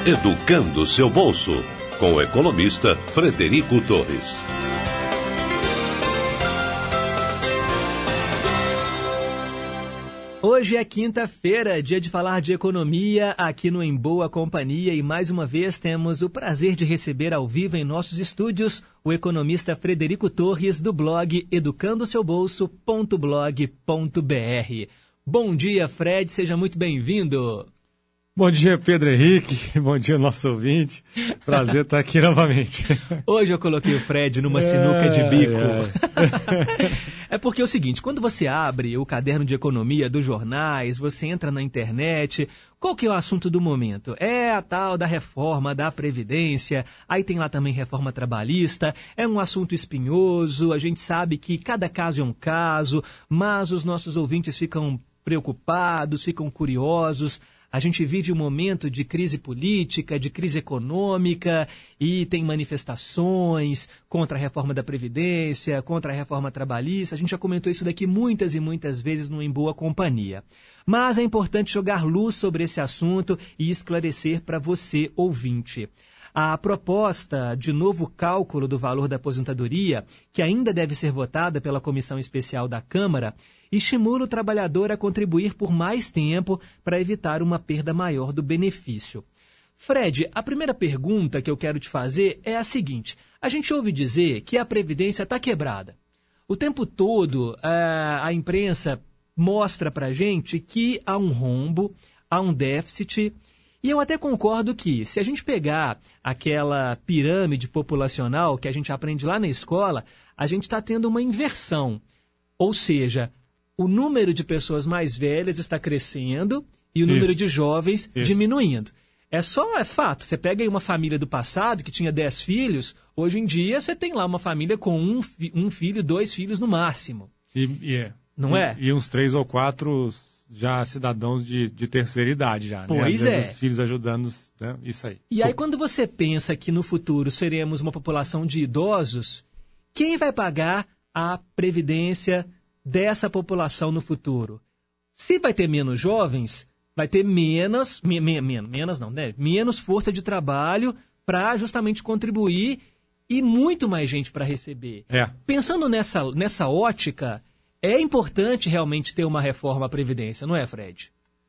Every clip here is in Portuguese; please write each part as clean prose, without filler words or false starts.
Educando seu bolso, com o economista Frederico Torres. Hoje é quinta-feira, dia de falar de economia aqui no Em Boa Companhia, e mais uma vez temos o prazer de receber ao vivo em nossos estúdios o economista Frederico Torres, do blog educandoseubolso.blog.br. Bom dia, Fred, seja muito bem-vindo. Bom dia, Pedro Henrique. Bom dia, nosso ouvinte. Prazer estar aqui novamente. Hoje eu coloquei o Fred numa sinuca de bico. É porque é o seguinte, quando você abre o caderno de economia dos jornais, você entra na internet, qual que é o assunto do momento? É a tal da reforma da Previdência, aí tem lá também reforma trabalhista, é um assunto espinhoso, a gente sabe que cada caso é um caso, mas os nossos ouvintes ficam preocupados, ficam curiosos. A gente vive um momento de crise política, de crise econômica, e tem manifestações contra a reforma da Previdência, contra a reforma trabalhista. A gente já comentou isso daqui muitas e muitas vezes no Em Boa Companhia. Mas é importante jogar luz sobre esse assunto e esclarecer para você, ouvinte. A proposta de novo cálculo do valor da aposentadoria, que ainda deve ser votada pela Comissão Especial da Câmara, estimula o trabalhador a contribuir por mais tempo para evitar uma perda maior do benefício. Fred, a primeira pergunta que eu quero te fazer é a seguinte. A gente ouve dizer que a Previdência está quebrada. O tempo todo a imprensa mostra para a gente que há um rombo, há um déficit. E eu até concordo que, se a gente pegar aquela pirâmide populacional que a gente aprende lá na escola, a gente está tendo uma inversão. Ou seja, o número de pessoas mais velhas está crescendo e o número de jovens diminuindo. É fato. Você pega aí uma família do passado que tinha 10 filhos, hoje em dia você tem lá uma família com um filho, 2 filhos no máximo. Não é? E uns 3 ou 4... já cidadãos de terceira idade já, pois né? É. Os filhos ajudando, né? Isso aí. E aí quando você pensa que no futuro seremos uma população de idosos, quem vai pagar a previdência dessa população no futuro? Se vai ter menos jovens, vai ter menos força de trabalho para justamente contribuir e muito mais gente para receber. Pensando nessa ótica, é importante realmente ter uma reforma à Previdência, não é, Fred?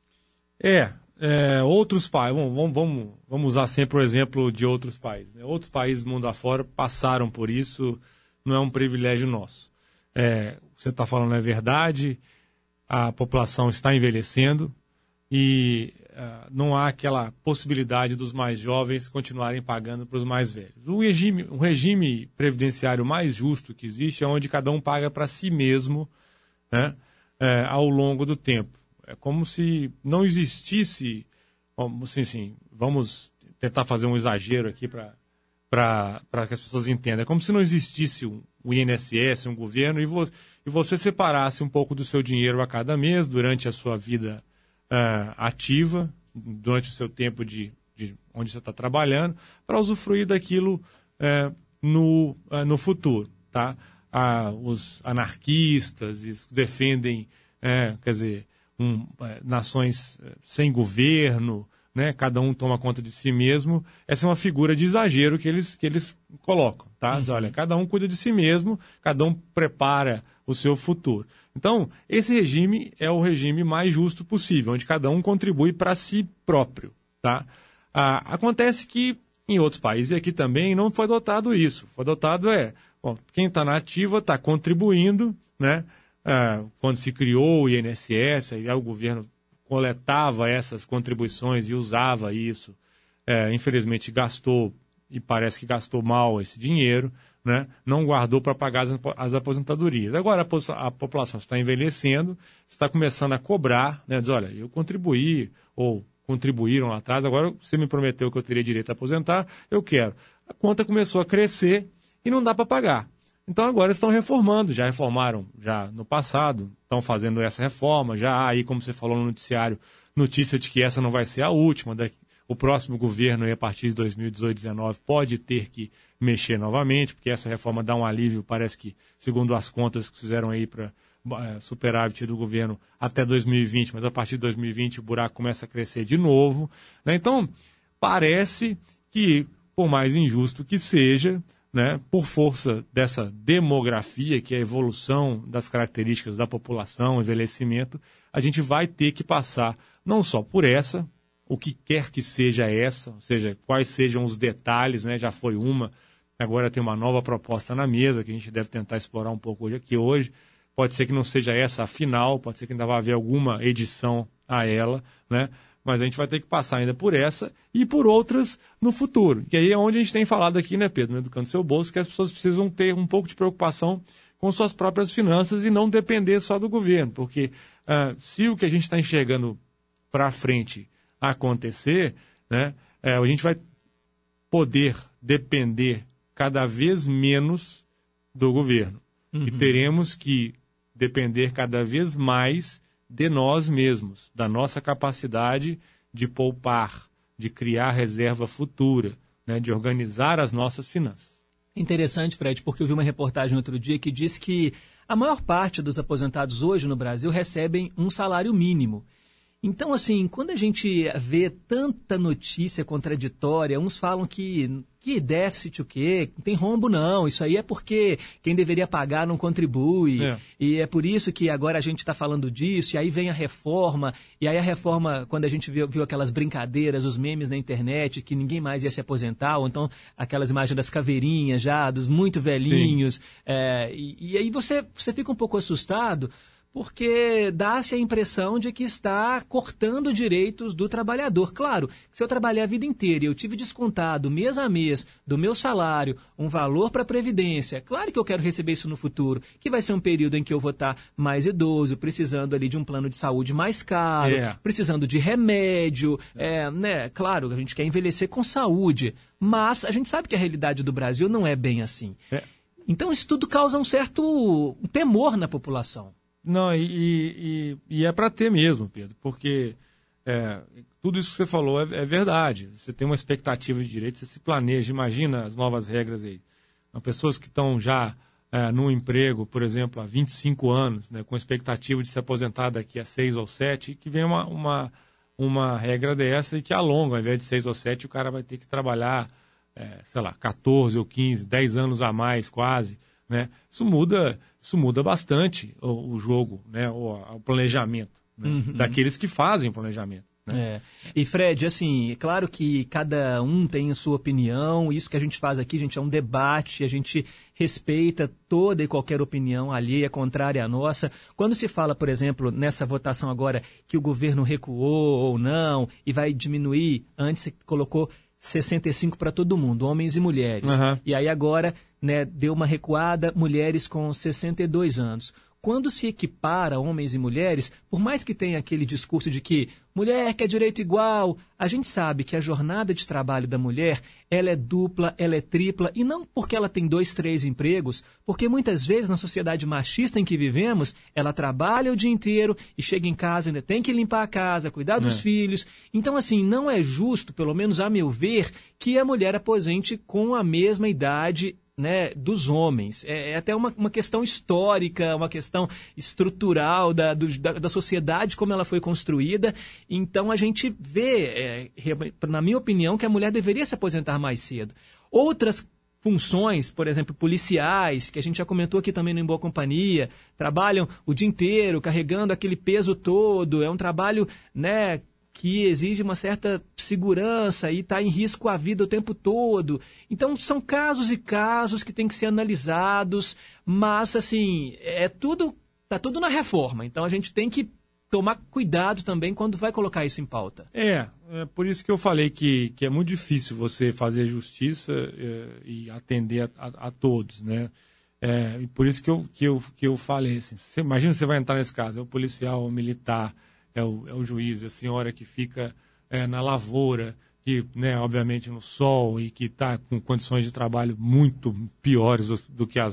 Outros países, vamos usar sempre o exemplo de outros países. Né? Outros países do mundo afora passaram por isso, não é um privilégio nosso. Você está falando é verdade, a população está envelhecendo e não há aquela possibilidade dos mais jovens continuarem pagando para os mais velhos. O regime previdenciário mais justo que existe é onde cada um paga para si mesmo, né, ao longo do tempo. É como se não existisse, vamos tentar fazer um exagero aqui para que as pessoas entendam. É como se não existisse um INSS, um governo, e você separasse um pouco do seu dinheiro a cada mês durante a sua vida ativa, durante o seu tempo de onde você está trabalhando, para usufruir daquilo no futuro, tá? Os anarquistas defendem, nações sem governo, né? Cada um toma conta de si mesmo. Essa é uma figura de exagero que eles colocam, tá? Olha, cada um cuida de si mesmo, cada um prepara o seu futuro. Então, esse regime é o regime mais justo possível, onde cada um contribui para si próprio, tá? Acontece que em outros países, e aqui também, não foi adotado isso. Foi adotado quem está na ativa está contribuindo, né? Quando se criou o INSS, aí o governo coletava essas contribuições e usava isso. Infelizmente gastou, e parece que gastou mal esse dinheiro, né? Não guardou para pagar as aposentadorias. Agora a população está envelhecendo, está começando a cobrar, né? Diz, olha, eu contribuí, ou contribuíram lá atrás, agora você me prometeu que eu teria direito a aposentar, eu quero. A conta começou a crescer e não dá para pagar. Então agora estão reformando, já reformaram já no passado, estão fazendo essa reforma, já há aí, como você falou no noticiário, notícia de que essa não vai ser a última, o próximo governo, aí, a partir de 2018, 2019, pode ter que mexer novamente, porque essa reforma dá um alívio, parece que, segundo as contas que fizeram aí para superávit do governo até 2020, mas a partir de 2020 o buraco começa a crescer de novo, né? Então, parece que, por mais injusto que seja, né, por força dessa demografia, que é a evolução das características da população, envelhecimento, a gente vai ter que passar não só por essa, o que quer que seja essa, ou seja, quais sejam os detalhes, né, já foi uma, agora tem uma nova proposta na mesa, que a gente deve tentar explorar um pouco aqui hoje. Pode ser que não seja essa a final, pode ser que ainda vá haver alguma edição a ela, né? Mas a gente vai ter que passar ainda por essa e por outras no futuro. E aí é onde a gente tem falado aqui, né, Pedro, no Educando Seu Bolso, que as pessoas precisam ter um pouco de preocupação com suas próprias finanças e não depender só do governo. Porque se o que a gente está enxergando para frente acontecer, né, a gente vai poder depender cada vez menos do governo. E teremos que depender cada vez mais de nós mesmos, da nossa capacidade de poupar, de criar reserva futura, né, de organizar as nossas finanças. Interessante, Fred, porque eu vi uma reportagem outro dia que diz que a maior parte dos aposentados hoje no Brasil recebem um salário mínimo. Então, assim, quando a gente vê tanta notícia contraditória, uns falam que déficit o quê? Não tem rombo não, isso aí é porque quem deveria pagar não contribui, e é por isso que agora a gente está falando disso, e aí vem a reforma, e aí a reforma, quando a gente viu aquelas brincadeiras, os memes na internet, que ninguém mais ia se aposentar, ou então aquelas imagens das caveirinhas já, dos muito velhinhos, e aí você fica um pouco assustado, porque dá-se a impressão de que está cortando direitos do trabalhador. Claro, se eu trabalhei a vida inteira e eu tive descontado mês a mês do meu salário um valor para a Previdência, claro que eu quero receber isso no futuro, que vai ser um período em que eu vou estar mais idoso, precisando ali de um plano de saúde mais caro, precisando de remédio, né? Claro, a gente quer envelhecer com saúde, mas a gente sabe que a realidade do Brasil não é bem assim. Então isso tudo causa um certo temor na população. Não, e é para ter mesmo, Pedro, porque tudo isso que você falou é verdade. Você tem uma expectativa de direito, você se planeja, imagina as novas regras aí. Pessoas que estão já num emprego, por exemplo, há 25 anos, né, com expectativa de se aposentar daqui a 6 ou 7, e que vem uma regra dessa e que alonga, ao invés de 6 ou 7, o cara vai ter que trabalhar, 14 ou 15, 10 anos a mais quase. Né? Isso muda bastante o jogo, né? o planejamento, né? Daqueles que fazem o planejamento. Né? E Fred, assim, é claro que cada um tem a sua opinião, isso que a gente faz aqui, gente, é um debate, a gente respeita toda e qualquer opinião alheia, contrária à nossa. Quando se fala, por exemplo, nessa votação agora, que o governo recuou ou não, e vai diminuir, antes você colocou 65 para todo mundo, homens e mulheres. E aí agora, né, deu uma recuada, mulheres com 62 anos. Quando se equipara homens e mulheres, por mais que tenha aquele discurso de que mulher quer direito igual, a gente sabe que a jornada de trabalho da mulher, ela é dupla, ela é tripla, e não porque ela tem 2, 3 empregos, porque muitas vezes na sociedade machista em que vivemos, ela trabalha o dia inteiro e chega em casa, ainda tem que limpar a casa, cuidar dos filhos. Então, assim, não é justo, pelo menos a meu ver, que a mulher aposente com a mesma idade, né, dos homens. É até uma questão histórica, uma questão estrutural da sociedade, como ela foi construída. Então, a gente vê, na minha opinião, que a mulher deveria se aposentar mais cedo. Outras funções, por exemplo, policiais, que a gente já comentou aqui também no Em Boa Companhia, trabalham o dia inteiro, carregando aquele peso todo. É um trabalho, né, que exige uma certa segurança e está em risco a vida o tempo todo. Então, são casos e casos que têm que ser analisados, mas, assim, está tudo na reforma. Então, a gente tem que tomar cuidado também quando vai colocar isso em pauta. É por isso que eu falei que é muito difícil você fazer justiça e atender a todos, né? E por isso que eu falei, assim, imagina você vai entrar nesse caso, é o policial, o militar, é o juiz, a senhora que fica na lavoura, que, né, obviamente no sol e que está com condições de trabalho muito piores do que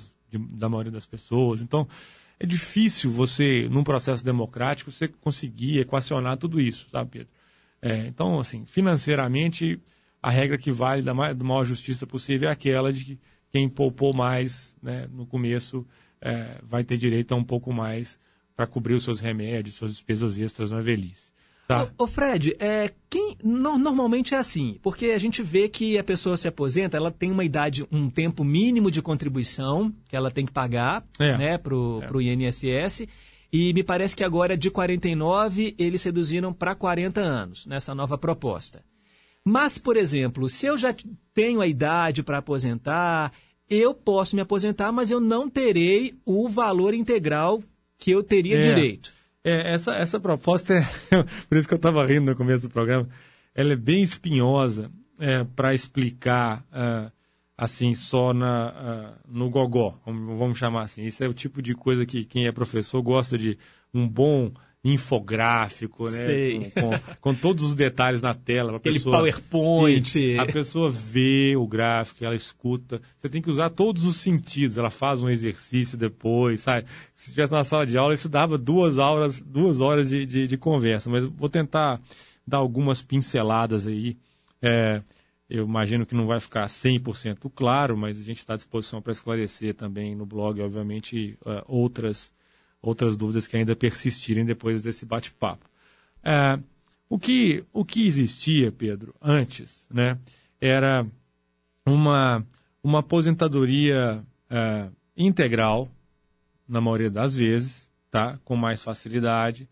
da maioria das pessoas. Então, é difícil você, num processo democrático, você conseguir equacionar tudo isso, sabe, Pedro? Então, assim, financeiramente, a regra que vale da maior justiça possível é aquela de que quem poupou mais, né, no começo vai ter direito a um pouco mais para cobrir os seus remédios, suas despesas extras na velhice. Tá? Ô Fred, normalmente é assim, porque a gente vê que a pessoa se aposenta, ela tem uma idade, um tempo mínimo de contribuição que ela tem que pagar né, para o INSS, e me parece que agora de 49 eles reduziram para 40 anos nessa nova proposta. Mas, por exemplo, se eu já tenho a idade para aposentar, eu posso me aposentar, mas eu não terei o valor integral que eu teria direito. Essa proposta, por isso que eu estava rindo no começo do programa, ela é bem espinhosa para explicar assim só no gogó, vamos chamar assim. Isso é o tipo de coisa que quem é professor gosta de um bom infográfico, né? Com todos os detalhes na tela. Aquele PowerPoint. A pessoa vê o gráfico, ela escuta. Você tem que usar todos os sentidos. Ela faz um exercício depois, sabe? Se estivesse na sala de aula, isso dava 2 horas de conversa. Mas vou tentar dar algumas pinceladas aí. Eu imagino que não vai ficar 100% claro, mas a gente está à disposição para esclarecer também no blog, obviamente, outras dúvidas que ainda persistirem depois desse bate-papo. O que existia, Pedro, antes, né, era uma aposentadoria integral, na maioria das vezes, tá, com mais facilidade,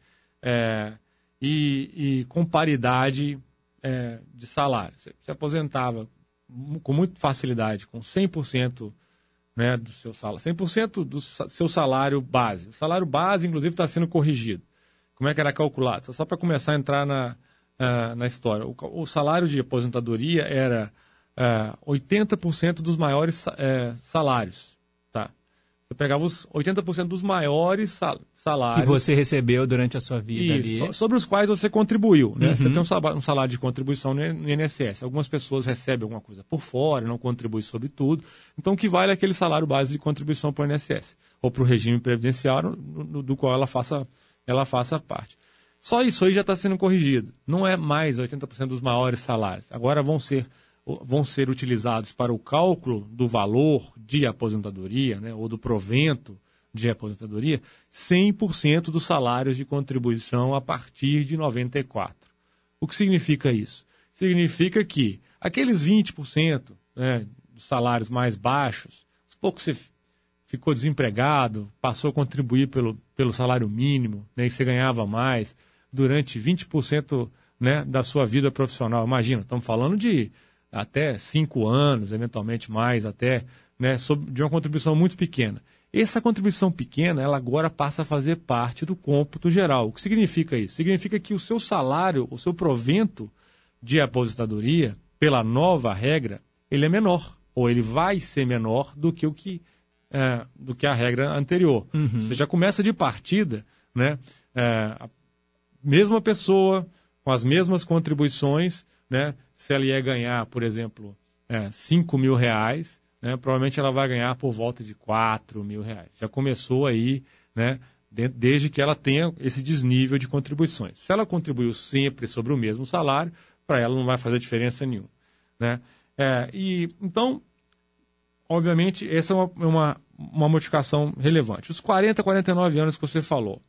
e com paridade de salário. Você se aposentava com muita facilidade, com 100%, né, do seu salário, 100% do seu salário base. O salário base, inclusive, está sendo corrigido. Como é que era calculado? Só para começar a entrar na história. O salário de aposentadoria era 80% dos maiores salários. Tá? Você pegava os 80% dos maiores salários. Que você recebeu durante a sua vida ali. Sobre os quais você contribuiu. Né? Uhum. Você tem um salário de contribuição no INSS. Algumas pessoas recebem alguma coisa por fora, não contribuem sobre tudo. Então, o que vale é aquele salário base de contribuição para o INSS. Ou para o regime previdenciário, do qual ela faça parte. Só isso aí já está sendo corrigido. Não é mais 80% dos maiores salários. Agora vão ser utilizados para o cálculo do valor de aposentadoria, né, ou do provento de aposentadoria, 100% dos salários de contribuição a partir de 94. O que significa isso? Significa que aqueles 20%, né, dos salários mais baixos, pouco você ficou desempregado, passou a contribuir pelo salário mínimo, né, e você ganhava mais durante 20%, né, da sua vida profissional. Imagina, estamos falando de até 5 anos, eventualmente mais até, né, de uma contribuição muito pequena. Essa contribuição pequena, ela agora passa a fazer parte do cômputo geral. O que significa isso? Significa que o seu salário, o seu provento de aposentadoria, pela nova regra, ele é menor, ou ele vai ser menor do que a regra anterior. Uhum. Você já começa de partida, né, a mesma pessoa, com as mesmas contribuições, né, se ela ia ganhar, por exemplo, R$5.000, né, provavelmente ela vai ganhar por volta de R$4.000. Já começou aí, né, desde que ela tenha esse desnível de contribuições. Se ela contribuiu sempre sobre o mesmo salário, para ela não vai fazer diferença nenhuma. Né? Então, obviamente, essa é uma modificação relevante. Os 40, 49 anos que você falou.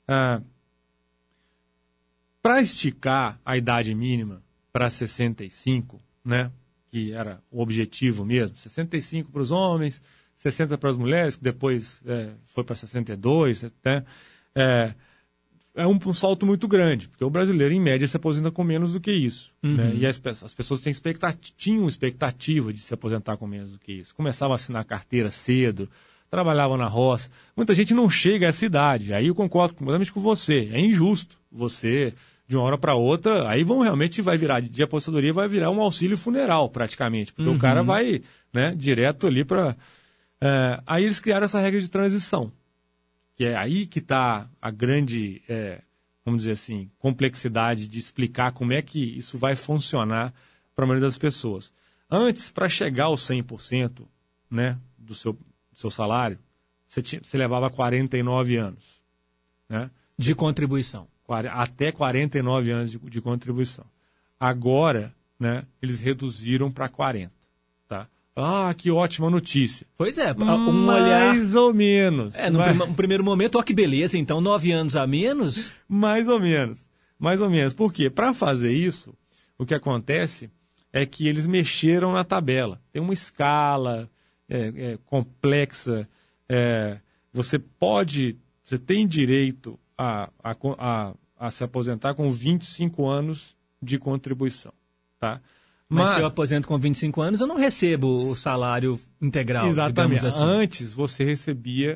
Para esticar a idade mínima para 65, né, que era o objetivo mesmo, 65 para os homens, 60 para as mulheres, que depois foi para 62, né, é um salto muito grande, porque o brasileiro, em média, se aposenta com menos do que isso. Uhum. Né, e as pessoas tinham expectativa de se aposentar com menos do que isso. Começavam a assinar carteira cedo, trabalhavam na roça. Muita gente não chega a essa idade. Aí eu concordo completamente com você. É injusto você, de uma hora para outra, aí vai virar de aposentadoria, vai virar um auxílio funeral, praticamente. Porque o cara vai, né, direto ali para... Aí eles criaram essa regra de transição, que é aí que está a grande, vamos dizer assim, complexidade de explicar como é que isso vai funcionar para a maioria das pessoas. Antes, para chegar aos 100%, né, do seu salário, você levava 49 anos. Né? De contribuição. Até 49 anos de contribuição. Agora, né, eles reduziram para 40. Tá? Ah, que ótima notícia. Pois é, mais ou menos. No primeiro momento, ó que beleza, então 9 anos a menos? Mais ou menos. Mais ou menos. Por quê? Para fazer isso, o que acontece é que eles mexeram na tabela. Tem uma escala complexa. Você tem direito a se aposentar com 25 anos de contribuição. Tá? Mas se eu aposento com 25 anos, eu não recebo o salário integral. Exatamente. Assim. Antes, você recebia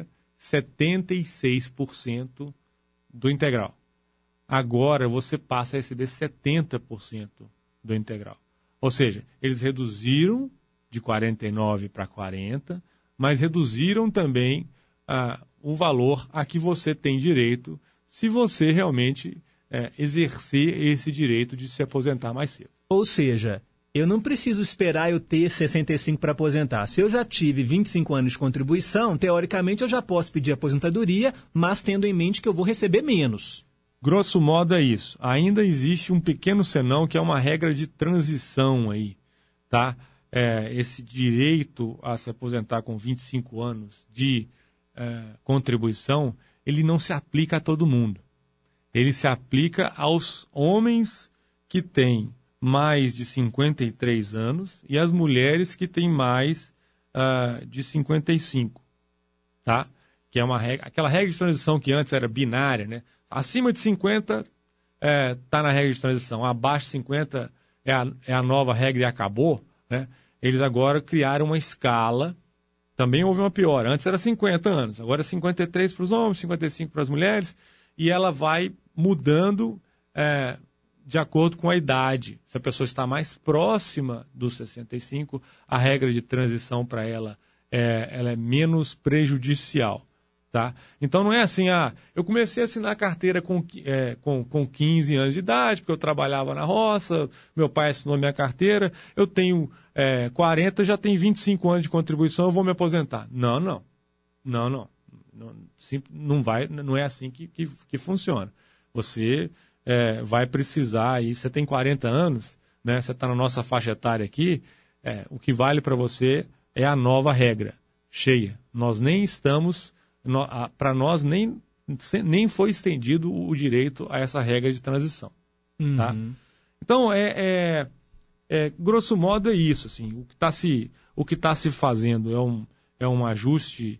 76% do integral. Agora, você passa a receber 70% do integral. Ou seja, eles reduziram de 49 para 40, mas reduziram também o valor a que você tem direito se você realmente exercer esse direito de se aposentar mais cedo. Ou seja, eu não preciso esperar eu ter 65 para aposentar. Se eu já tive 25 anos de contribuição, teoricamente eu já posso pedir aposentadoria, mas tendo em mente que eu vou receber menos. Grosso modo é isso. Ainda existe um pequeno senão que é uma regra de transição aí, tá? Esse direito a se aposentar com 25 anos de contribuição, ele não se aplica a todo mundo. Ele se aplica aos homens que têm mais de 53 anos e às mulheres que têm mais de 55, tá? Que é uma regra, aquela regra de transição que antes era binária, né? Acima de 50 está na regra de transição, abaixo de 50 é a nova regra e acabou, né? Eles agora criaram uma escala, também houve uma piora, antes era 50 anos, agora é 53 para os homens, 55 para as mulheres, e ela vai mudando de acordo com a idade. Se a pessoa está mais próxima dos 65, a regra de transição para ela é menos prejudicial. Tá? Então não é assim, eu comecei a assinar carteira com 15 anos de idade, porque eu trabalhava na roça, meu pai assinou minha carteira, eu tenho 40, já tenho 25 anos de contribuição, eu vou me aposentar. Não é assim que funciona. Você vai precisar, aí, você tem 40 anos, né, você está na nossa faixa etária aqui, o que vale para você é a nova regra, cheia. Nós nem estamos... Para nós nem foi estendido o direito a essa regra de transição. Uhum. Tá? Então, grosso modo é isso. Assim, o que tá se fazendo é um ajuste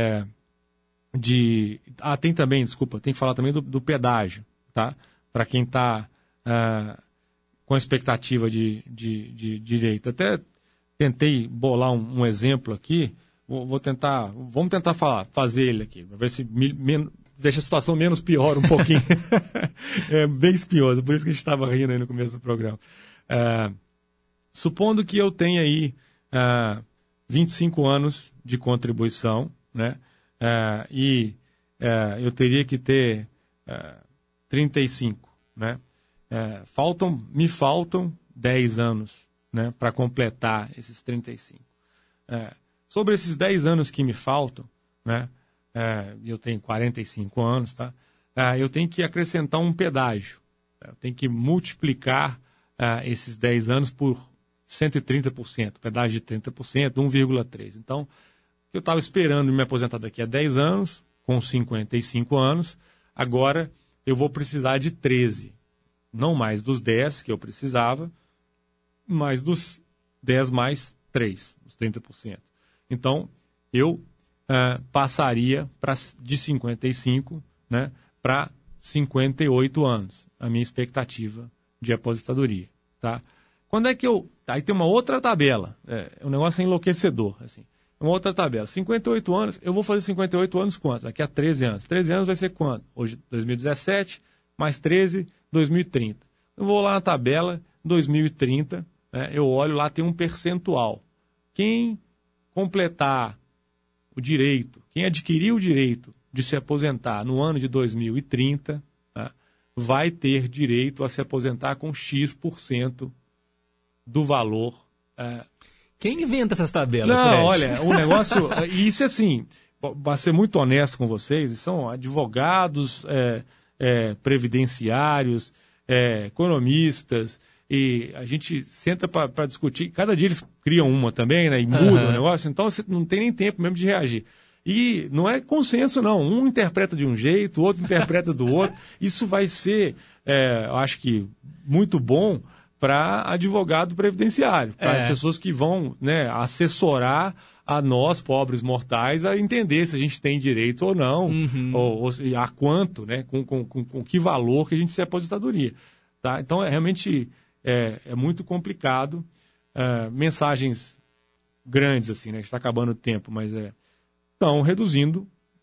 tem também, desculpa, tem que falar também do pedágio. Tá? Para quem está com expectativa de direito. Até tentei bolar um exemplo aqui. Vamos tentar fazer ele aqui, para ver se deixa a situação menos pior um pouquinho. É bem espinhoso, por isso que a gente estava rindo aí no começo do programa. Supondo que eu tenha aí 25 anos de contribuição, né? Eu teria que ter 35, né? Me faltam 10 anos, né, para completar esses 35. Sobre esses 10 anos que me faltam, né, eu tenho 45 anos, tá? Eu tenho que acrescentar um pedágio. Eu tenho que multiplicar esses 10 anos por 130%, pedágio de 30%, 1,3%. Então, eu estava esperando me aposentar daqui a 10 anos, com 55 anos, agora eu vou precisar de 13. Não mais dos 10 que eu precisava, mas dos 10 mais 3, os 30%. Então, eu passaria de 55, né, para 58 anos, a minha expectativa de aposentadoria. Tá? Quando é que aí tem uma outra tabela, um negócio enlouquecedor. Assim, uma outra tabela. 58 anos, eu vou fazer 58 anos quanto? Daqui a 13 anos. 13 anos vai ser quanto? Hoje, 2017, mais 13, 2030. Eu vou lá na tabela, 2030, né, eu olho lá, tem um percentual. Quem completar o direito, quem adquirir o direito de se aposentar no ano de 2030, né, vai ter direito a se aposentar com X% do valor. Quem inventa essas tabelas, Não, Fred? olha, o negócio... Isso assim, para ser muito honesto com vocês, são advogados, previdenciários, economistas... E a gente senta para discutir. Cada dia eles criam uma também, né? E mudam o negócio. Então você não tem nem tempo mesmo de reagir. E não é consenso, não. Um interpreta de um jeito, o outro interpreta do outro. Isso vai ser, eu acho que, muito bom para advogado previdenciário, para pessoas que vão, né, assessorar a nós, pobres mortais, a entender se a gente tem direito ou não, ou a quanto, né, com que valor que a gente se aposentadoria. Tá? Então, realmente é muito complicado. Mensagens grandes, assim, né? Está acabando o tempo, mas estão reduzindo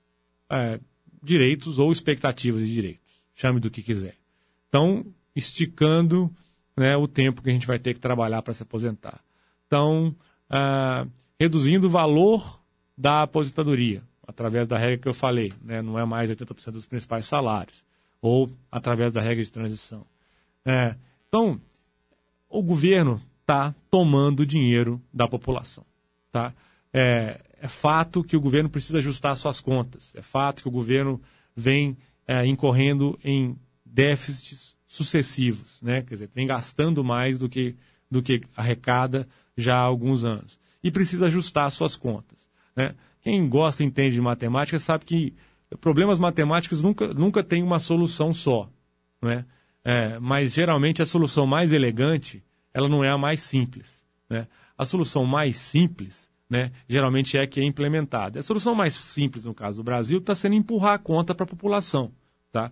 direitos ou expectativas de direitos. Chame do que quiser. Estão esticando, né, o tempo que a gente vai ter que trabalhar para se aposentar. Estão reduzindo o valor da aposentadoria, através da regra que eu falei, né? Não é mais 80% dos principais salários, ou através da regra de transição. Então, o governo está tomando dinheiro da população. Tá? É fato que o governo precisa ajustar suas contas. É fato que o governo vem incorrendo em déficits sucessivos, né? Quer dizer, vem gastando mais do que arrecada já há alguns anos. E precisa ajustar suas contas. Né? Quem gosta e entende de matemática sabe que problemas matemáticos nunca tem uma solução só. Né? Mas, geralmente, a solução mais elegante, ela não é a mais simples. Né? A solução mais simples, né, geralmente é a que é implementada. A solução mais simples, no caso do Brasil, está sendo empurrar a conta para a população. Tá?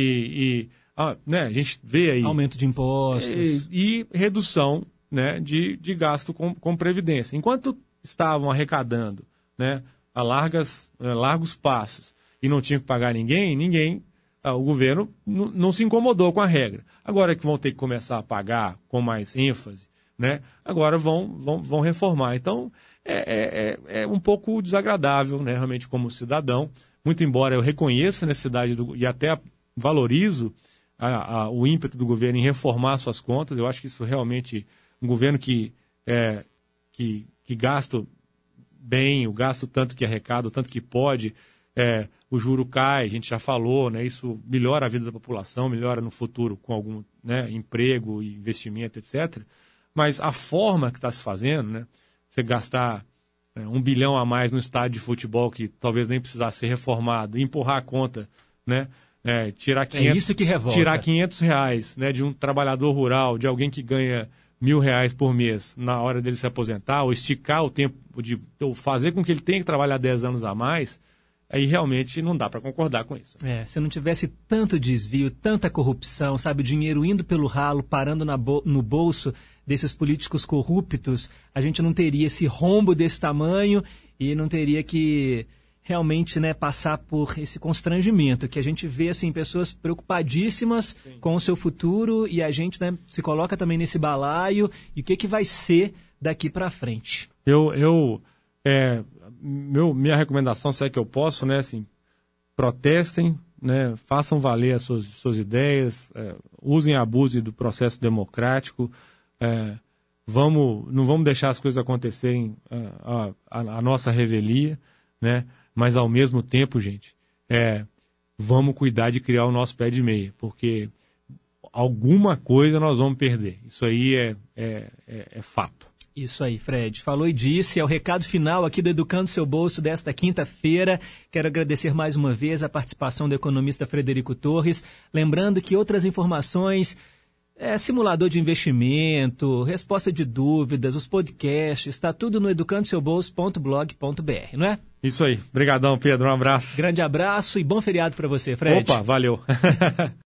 Né, a gente vê aí... Aumento de impostos. E redução, né, de gasto com previdência. Enquanto estavam arrecadando, né, a largos passos e não tinha que pagar ninguém... o governo não se incomodou com a regra. Agora que vão ter que começar a pagar com mais ênfase, né? Agora vão reformar. Então, é um pouco desagradável, né? Realmente, como cidadão. Muito embora eu reconheça a necessidade e até valorizo o ímpeto do governo em reformar suas contas. Eu acho que isso realmente, um governo que gasta bem, o gasto tanto que arrecada, o tanto que pode... o juro cai, a gente já falou, né? Isso melhora a vida da população, melhora no futuro com algum, né, emprego, investimento, etc. Mas a forma que está se fazendo, né? Você gastar 1 bilhão a mais no estádio de futebol que talvez nem precisasse ser reformado, empurrar a conta, né? Tirar 500, isso que revolta. Tirar R$500, né, de um trabalhador rural, de alguém que ganha R$1.000 por mês na hora dele se aposentar, ou esticar o tempo, ou fazer com que ele tenha que trabalhar 10 anos a mais... Aí realmente não dá para concordar com isso. Se não tivesse tanto desvio, tanta corrupção, sabe, o dinheiro indo pelo ralo, parando no bolso desses políticos corruptos, a gente não teria esse rombo desse tamanho e não teria que realmente, né, passar por esse constrangimento, que a gente vê assim, pessoas preocupadíssimas com o seu futuro e a gente, né, se coloca também nesse balaio e o que vai ser daqui para frente. Minha recomendação, se é que eu posso, né, assim, protestem, né, façam valer as suas ideias, usem e abusem do processo democrático, não vamos deixar as coisas acontecerem a nossa revelia, né, mas ao mesmo tempo, gente, vamos cuidar de criar o nosso pé de meia, porque alguma coisa nós vamos perder. Isso aí é fato. Isso aí, Fred. Falou e disse. É o recado final aqui do Educando Seu Bolso desta quinta-feira. Quero agradecer mais uma vez a participação do economista Frederico Torres. Lembrando que outras informações, simulador de investimento, resposta de dúvidas, os podcasts, está tudo no educandoseubolso.blog.br, não é? Isso aí. Obrigadão, Pedro. Um abraço. Grande abraço e bom feriado para você, Fred. Opa, valeu.